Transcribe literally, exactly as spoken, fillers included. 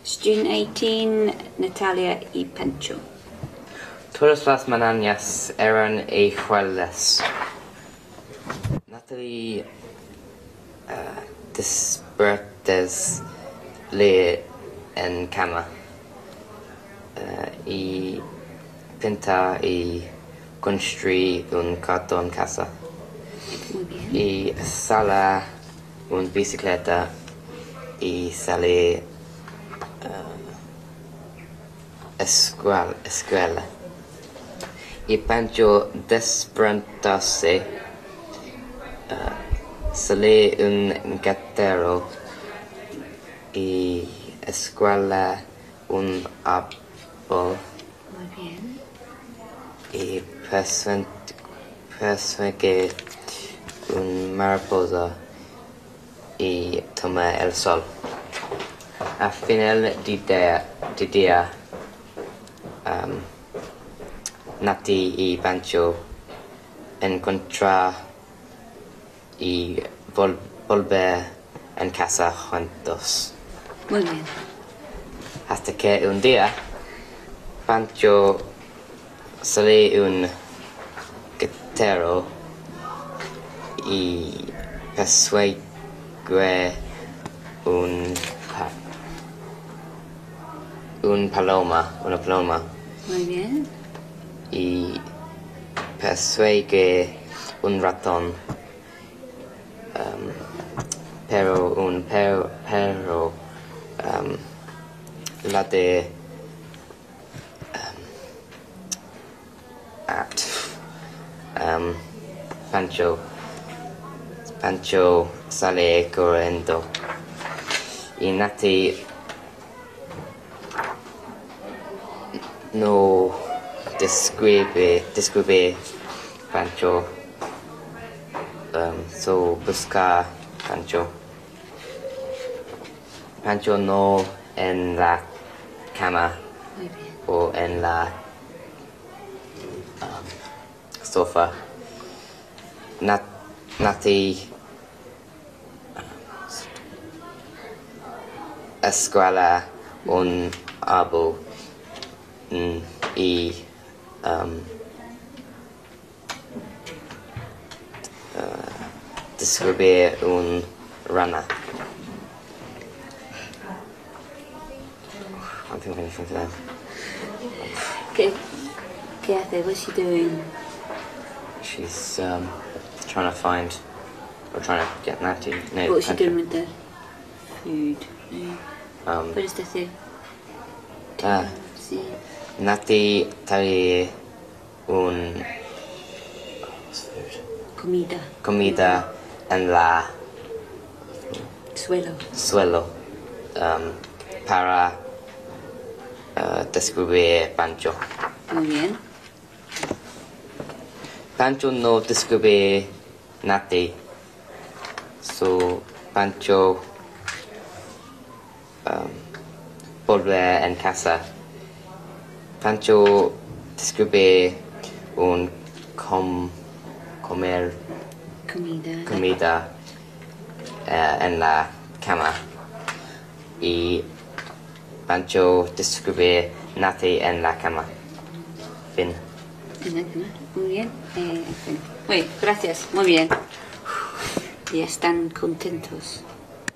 Student eighteen, Natalia y Pancho. Todas las mañanas eran iguales. Natalie uh, despertes le en cama uh, y pinta y construye un cartón casa. Muy bien. Y sale una bicicleta y sale uh, escuela, escuela. Y Pancho desprentarse, uh, sale un gatero y escuela un árbol. Muy bien. Y persigue una mariposa y toma el sol. Al final del día, de día um, Nati y Pancho encontrar y vol volver en casa juntos. Muy bien. Hasta que un día Pancho sale un gatero y persuade un pa un paloma, una paloma. Muy bien. Y persuade un ratón, um, pero un perro, perro um, la de um, at um, Pancho Pancho sale corriendo y Nati no describe describe Pancho, um, so busca Pancho. Pancho no en la cama. Muy bien. O en la um, sofá. Nat Nati escuela un árbol mm, y um, uh, describe un rana. I think anything to them. ¿Qué, qué hace? What's she doing? She's um, trying to find, or trying to get Nati. No, What's she Pancho. doing with the food? No. Um, ¿Puedes decir? ah, Sí. Nati trae un what's the food? Comida. Comida en la Suelo. suelo um, para uh, descubrir Pancho. Muy bien. Pancho no descubre Nati, so Pancho um, vuelve en casa. Pancho descubre un com comer Comida. comida uh, en la cama y Pancho descubre Nati en la cama. Fin. En la cama. Muy bien. Eh, en fin. Muy bien, gracias. Muy bien. Y están contentos.